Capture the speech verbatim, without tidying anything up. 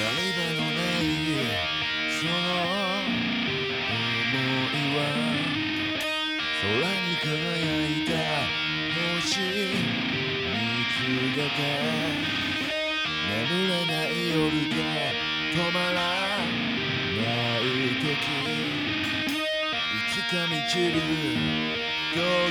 のないその想いは空に輝いた星見つけて眠れない夜が止まらない時いつか満ちる